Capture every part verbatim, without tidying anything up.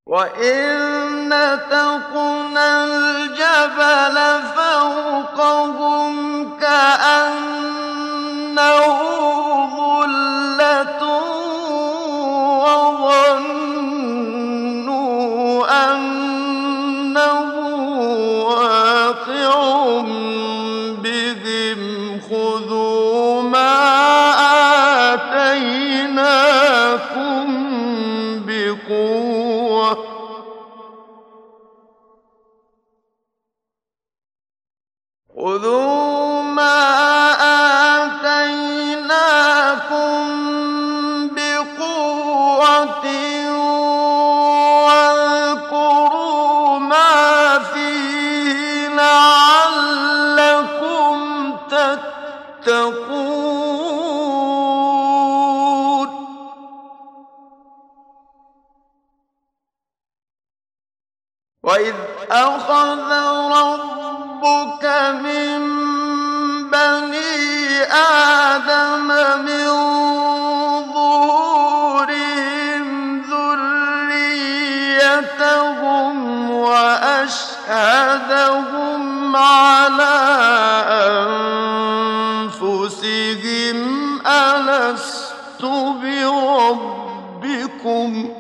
وَإِذْ نَتَقْنَا الْجَبَلَ فَوْقَهُمْ كَأَنَّهُ ظُلَّةٌ وَظَنُّوا أَنَّهُ وَاقِعٌ بِهِمْ خُذُوا مَا آتَيْنَاكُم بِقُوَّةٍ خُذُوا مَا آتَيْنَاكُم بِقُوَّةٍ وَاذْكُرُوا مَا فِيهِ لَعَلَّكُمْ تَتَّقُونَ وَإِذْ أَخَذَ رَبُّكَ مِن بَنِي آدَمَ مِن ظُهُورِهِمْ ذُرِّيَّتَهُمْ وَأَشْهَدَهُمْ عَلَىٰ أَنفُسِهِمْ أَلَسْتُ بِرَبِّكُمْ ۖ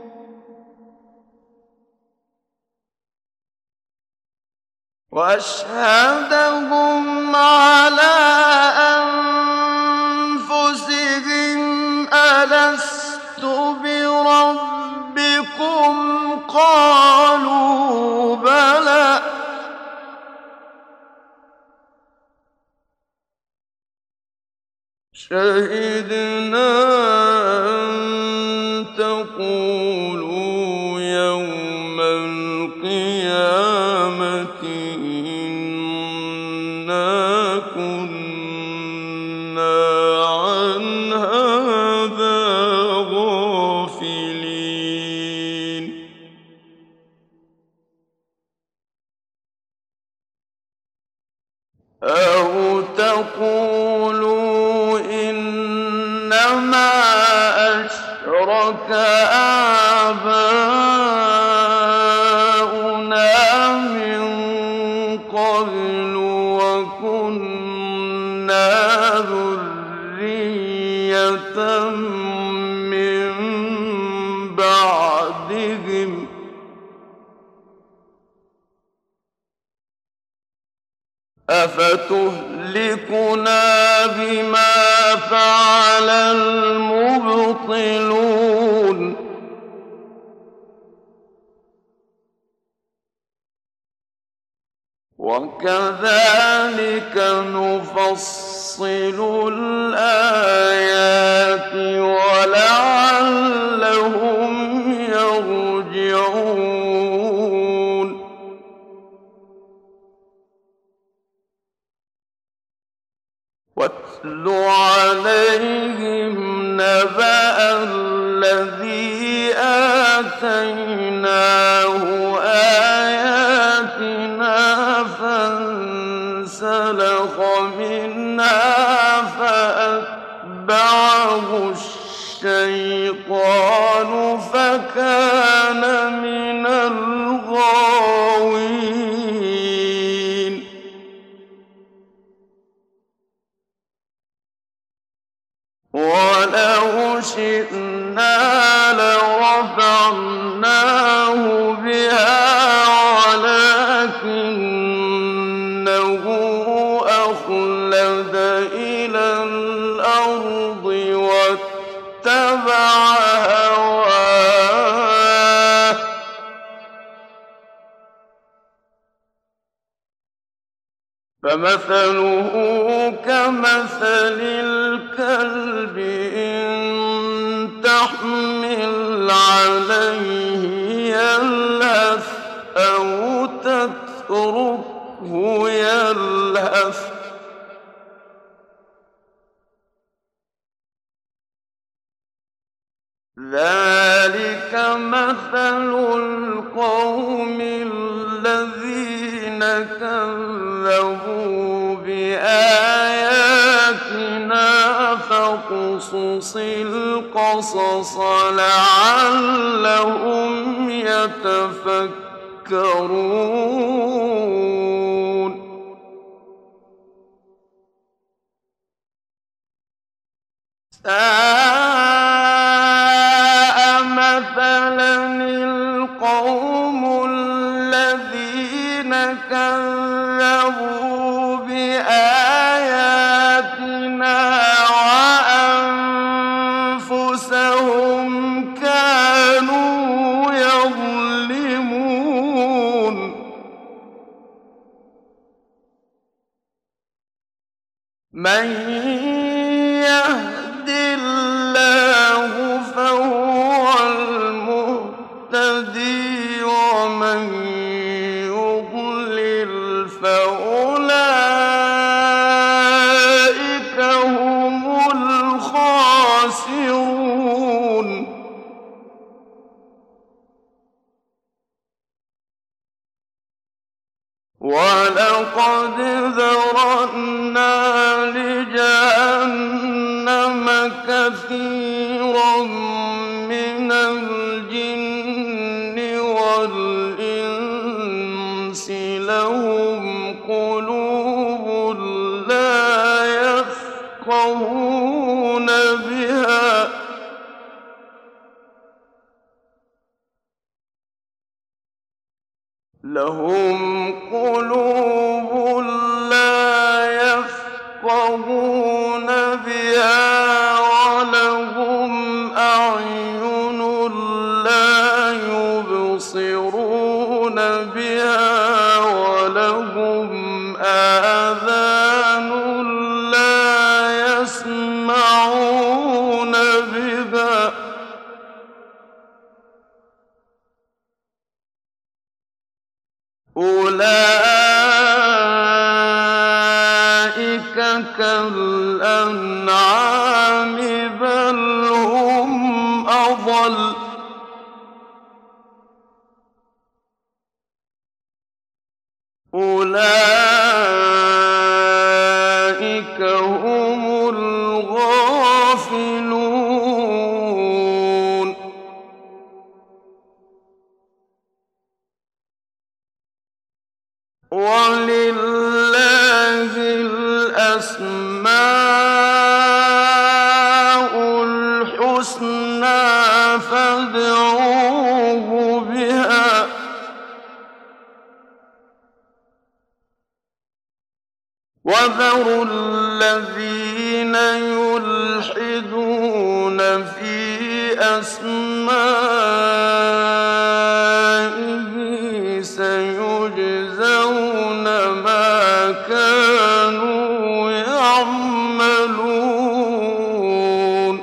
وَأَشْهَدَهُمْ عَلَىٰ أَنفُسِهِمْ أَلَسْتُ بِرَبِّكُمْ ۖ قَالُوا بَلَىٰ شَهِدْنَا أَن تَقُولُوا يَوْمَ الْقِيَامَةِ إِنَّا كُنَّا عَنْ هَٰذَا غَافِلِينَ أَوْ تَقُولُوا إِنَّمَا أَشْرَكَ آبَاؤُنَا مِن قَبْلُ وَكُنَّا ذُرِّيَّةً مِّن بَعْدِهِمْ ۖ أَفَتُهْلِكُنَا بِمَا فَعَلَ الْمُبْطِلُونَ وَكَذَٰلِكَ نُفَصِّلُ الْآيَاتِ وَلَعَلَّهُمْ يَرْجِعُونَ وَاتْلُ عَلَيْهِمْ نَبَأَ الَّذِي آتَيْنَاهُ آيَاتِنَا فَانسَلَخَ مِنْهَا فَأَتْبَعَهُ الشَّيْطَانُ فَكَانَ مِنَ الْغَاوِينَ وَلَوْ شِئْنَا لَرَفَعْنَاهُ بِهَا وَلَٰكِنَّهُ أَخْلَدَ إِلَى الْأَرْضِ وَاتَّبَعَ هَوَاهُ فَمَثَلُهُ كَمَثَلِ الْكَلْبِ إِن تَحْمِلْ عَلَيْهِ يَلْهَثْ أَوْ تَتْرُكْهُ يَلْهَث ۚ ذَٰلِكَ مَثَلُ الْقَوْمِ الَّذِينَ كَذَّبُوا بِآيَاتِنَا فَاقْصُصِ الْقَصَصَ لَعَلَّهُمْ يتفكرون ساء مثلا القوم الذين كذبوا بآياتنا وأنفسهم كانوا يظلمون من يهد الله فهو المهتدي ومن يضلل فأولئك هم الخاسرون ولقد ذرأنا لجهنم كثيرا من الجن والإنس لهم قلوب لا يفقهون بها لهم قلوب لا يفقهون بها ولهم أعين لا يبصرون بها ولهم آذان لا يسمعون بها أولئك كالأنعام بل هم أضل أولئك هم الغافلون ولله الأسماء الحسنى فادعوه بها وذروا الذين يلحدون في أسمائه سيجزون ما كانوا يعملون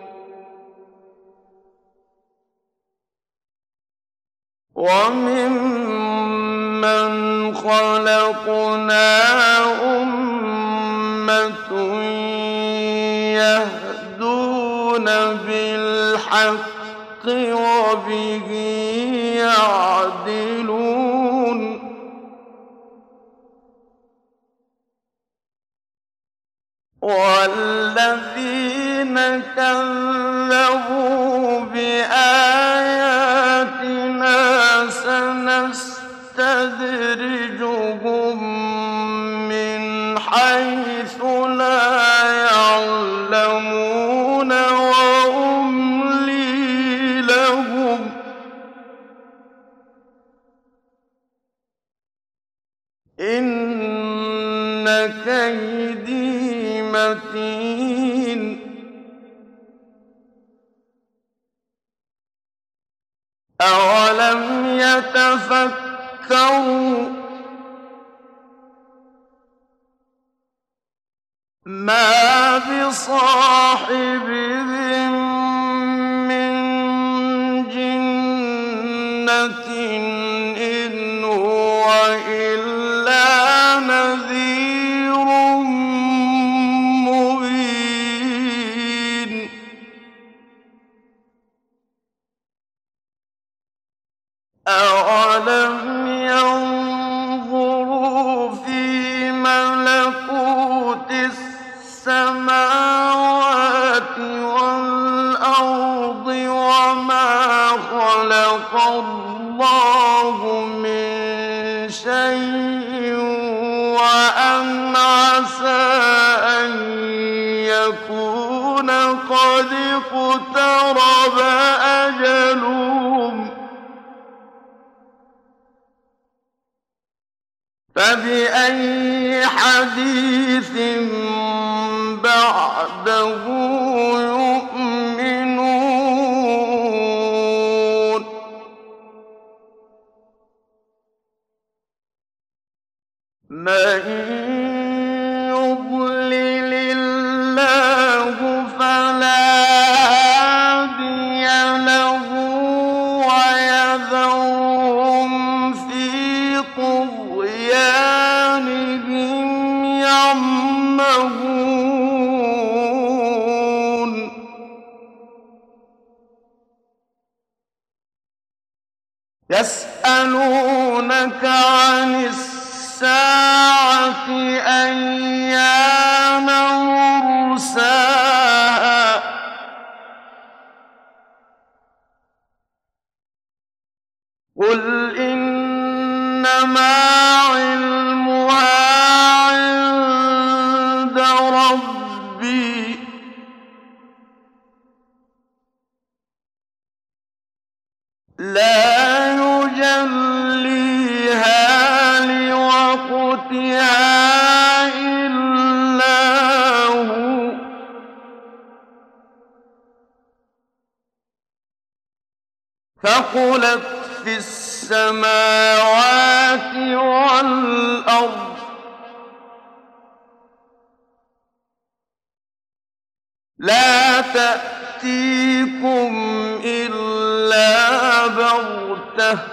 وممن خلقنا أمة يهدون بالحق وبه يعدلون والذين كذبوا بآياتنا سنستدرجهم من حيث لا يعلمون وأملي لهم إن كيدي متين أولم يتفكروا ما بصاحبهم من جنة إن هو إلا نذير مبين أولم ينظروا في ملكوت السماوات والأرض وما خلق اللَّهُ مِن شَيْءٍ وَأَنْ عَسَىٰ أَن يَكُونَ قَدِ اقْتَرَبَ أَجَلُهُمْ ۖ فَبِأَيِّ حَدِيثٍ بَعْدَهُ يُؤْمِنُونَ مَن يُضْلِلِ اللَّهُ فَلَا هَادِيَ لَهُ وَيَذَرُهُمْ فِي طُغْيَانِهِمْ يَعْمَهُونَ يَسْأَلُونَكَ عَنِ السَّاعَةِ أَيَّانَ مُرْسَاهَا ۖ قُلْ إِنَّمَا عِلْمُهَا عِندَ رَبِّي ۖ لَا يُجَلِّيهَا لِوَقْتِهَا إِلَّا هُوَ ۚ ثَقُلَتْ فِي السَّمَاوَاتِ وَالْأَرْضِ ۚ لَا تَأْتِيكُمْ إِلَّا بَغْتَةً ۗ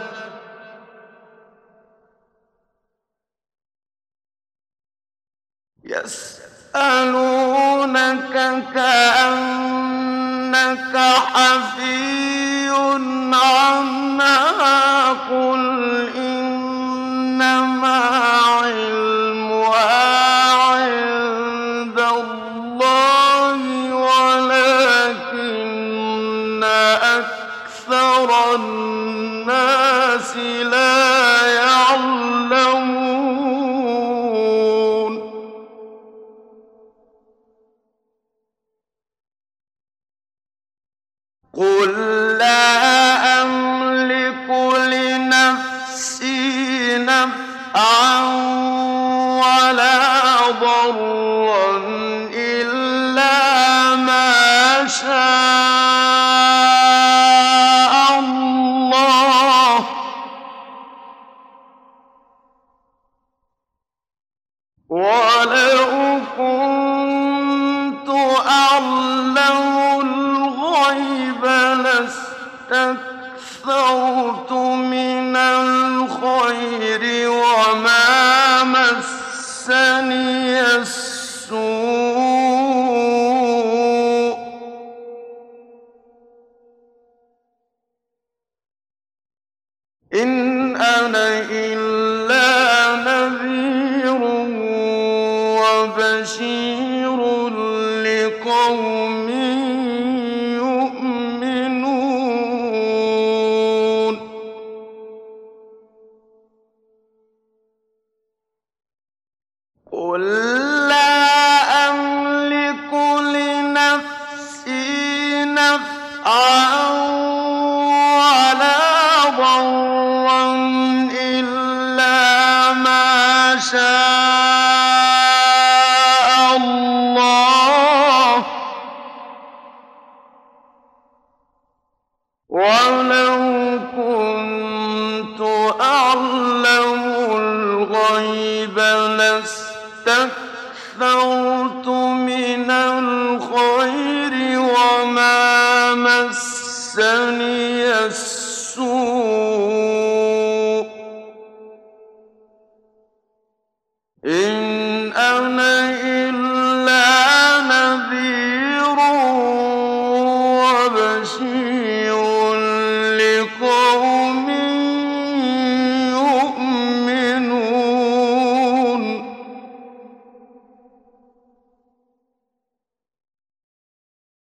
يَسْأَلُونَكَ كَأَنَّكَ حَفِيٌّ عَنْهَا ۖ قُلْ إِنَّمَا عِلْمُهَا عِندَ اللَّهِ وَلَٰكِنَّ أَكْثَرَ النَّاسِ لَا يَعْلَمُونَ قُل لَّا أَمْلِكُ لِنَفْسِي نَفْعًا وَلَا ضَرًّا إِلَّا مَا شَاءَ اللَّهُ ۗ وَلَوْ كُنتُ أَعْلَمُ الْغَيْبَ لَاسْتَكْثَرْتُ مِنَ الْخَيْرِ وَمَا مَسَّنِيَ السُّوءُ ۚ إِنْ أَنَا إِلَّا نَذِيرٌ وَبَشِيرٌ لِّقَوْمٍ يُؤْمِنُونَ قُل لَّا أَمْلِكُ لِنَفْسِي نَفْعًا وَلَا ضَرًّا إِلَّا مَا شَاءَ اللَّهُ ۗ وَلَوْ كُنتُ أَعْلَمُ الْغَيْبَ لَاسْتَكْثَرْتُ مِنَ الْخَيْرِ وَمَا مَسَّنِيَ السُّوءُ ۚ إِنْ أَنَا إِلَّا نَذِيرٌ وَبَشِيرٌ